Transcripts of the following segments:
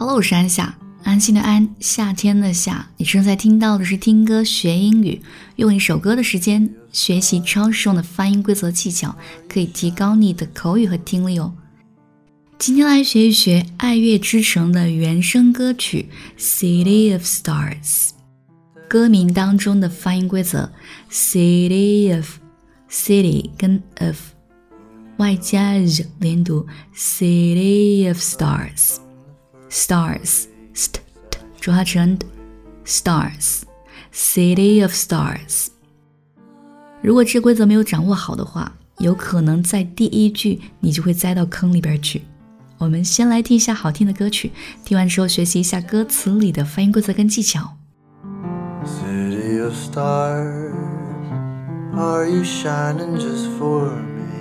Hello， 我是安夏，安心的安，夏天的夏。你正在听到的是听歌学英语，用一首歌的时间学习超实用的发音规则技巧，可以提高你的口语和听力哦。今天来学一学爱乐之城的原声歌曲 City of Stars， 歌名当中的发音规则 City of City 跟 of 外加 r 连读 City of Stars Stars st t 浊化成 d Stars City of Stars。 如果这规则没有掌握好的话，有可能在第一句你就会栽到坑里边去。我们先来听一下好听的歌曲，听完之后学习一下歌词里的发音规则跟技巧。 City of stars, are you shining just for me?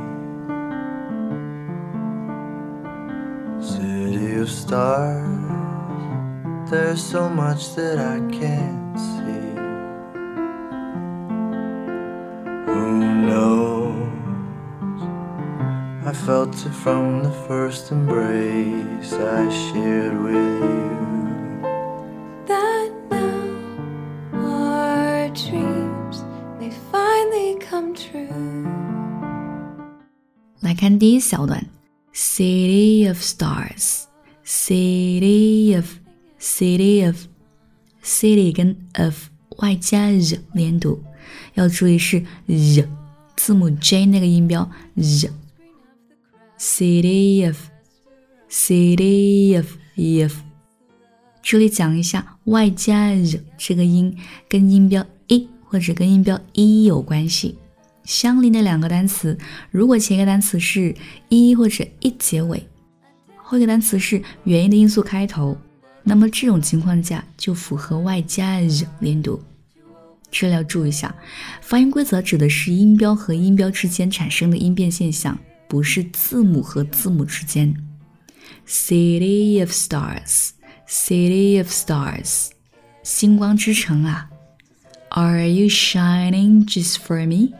City of stars, there's so much that I can't see. Who knows? I felt it from the first embrace I shared with you. That now our dreams may finally come true. 来看第一小段 City of Stars City of City 跟 of 外加 r 连读，要注意是 r 字母 J 那个音标 r City of这里讲一下外加 r 这个音跟音标 e 或者跟音标 e 有关系。相邻的两个单词，如果前一个单词是 e 或者 e 结尾，后一个单词是元音的音素开头，那么这种情况下就符合外加 r 连读。这里要注意一下，发音规则指的是音标和音标之间产生的音变现象，不是字母和字母之间。 City of Stars City of Stars 星光之城啊。 Are you shining just for me?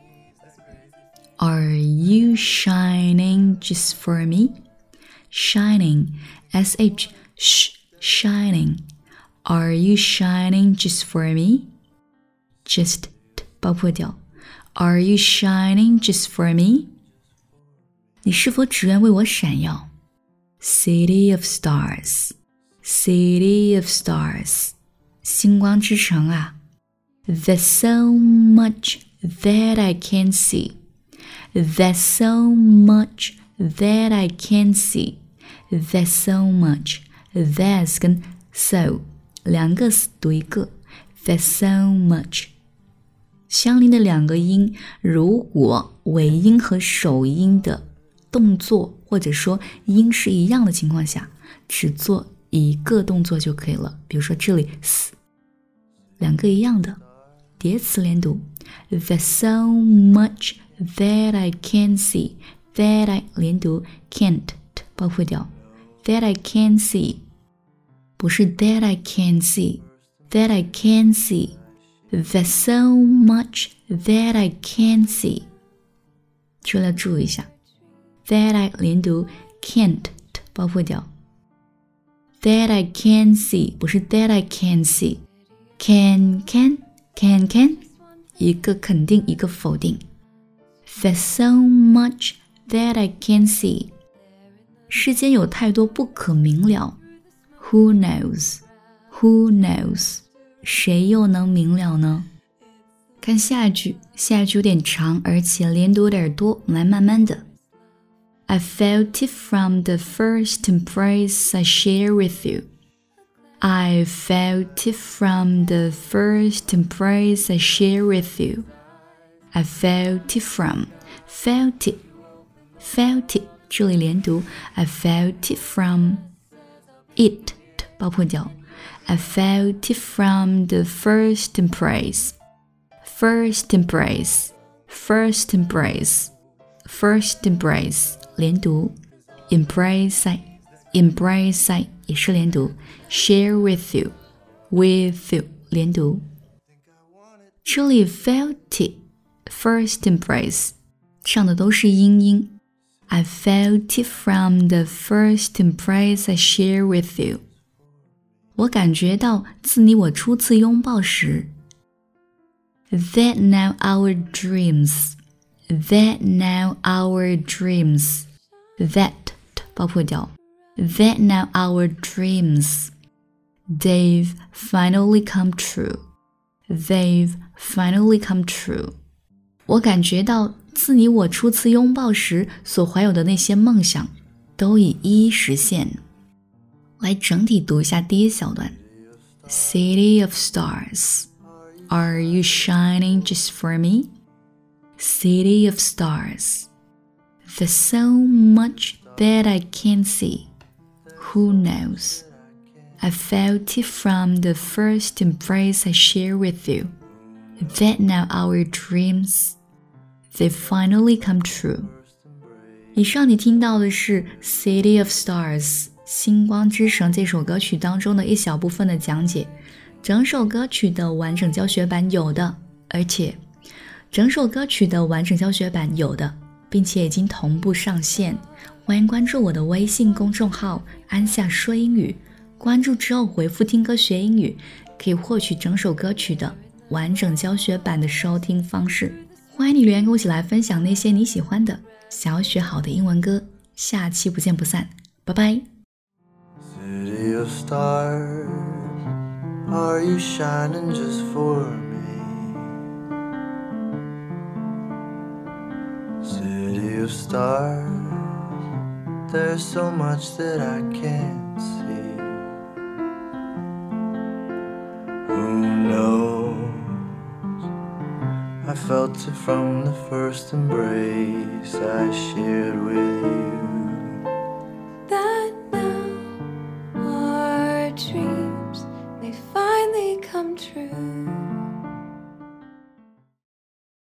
Are you shining just for me? Shining sh shining Are you shining just for me? Just 爆破掉 Are you shining just for me? 你是否只愿为我闪耀？ City of Stars City of Stars 星光之城啊。 There's so much that I can't see There's so much that I can't see There's so much There's 跟 so 两个 s 读一个 There's so much 相邻的两个音，如果尾音和首音的动作或者说音是一样的情况下，只做一个动作就可以了。比如说这里 s 两个一样的叠词连读 There's so much that I can't see That I 连读 can't 爆破掉 That I can't see 不是 That I can't see That I can't see There's so much that I can't see 这里要注意一下 That I 连读 can't 爆破掉 That I can't see 不是 That I can't see Can 一个肯定一个否定 There's so much that I can't see 世间有太多不可明了 Who knows 谁又能明了呢？看下一句有点长，而且连读有点多，我们来慢慢的。I felt it from the first embrace I share with you. I felt it from the first embrace I share with you. I felt it from felt it 这里连读 I felt it from it 爆破掉I felt it from the first embrace连读 embrace 也是连读 share with you 连读。这里 felt it first embrace 唱的都是音 I felt it from the first embrace I share with you. 我感觉到自你我初次拥抱时 That now our dreams That now our dreams That 爆破掉 That now our dreams They've finally come true They've finally come true. 我感觉到自你我初次拥抱时所怀有的那些梦想都已一一实现。来整体读一下第一小段。City of stars, are you shining just for me? City of stars, there's so much that I can't see. Who knows? I felt it from the first embrace I share with you, that now our dreams, they finally come true. 以上你听到的是 City of Stars 星光之城这首歌曲当中的一小部分的讲解，整首歌曲的完整教学版有的，而且整首歌曲的完整教学版有的，并且已经同步上线。欢迎关注我的微信公众号安夏说英语，关注之后回复听歌学英语，可以获取整首歌曲的完整教学版的收听方式。欢迎你留言跟我一起来分享那些你喜欢的想要学好的英文歌，下期不见不散，拜拜。 City of stars, are you shining just for me? City of stars, there's so much that I can't see. Who knows? I felt it from the first embrace I shared with you.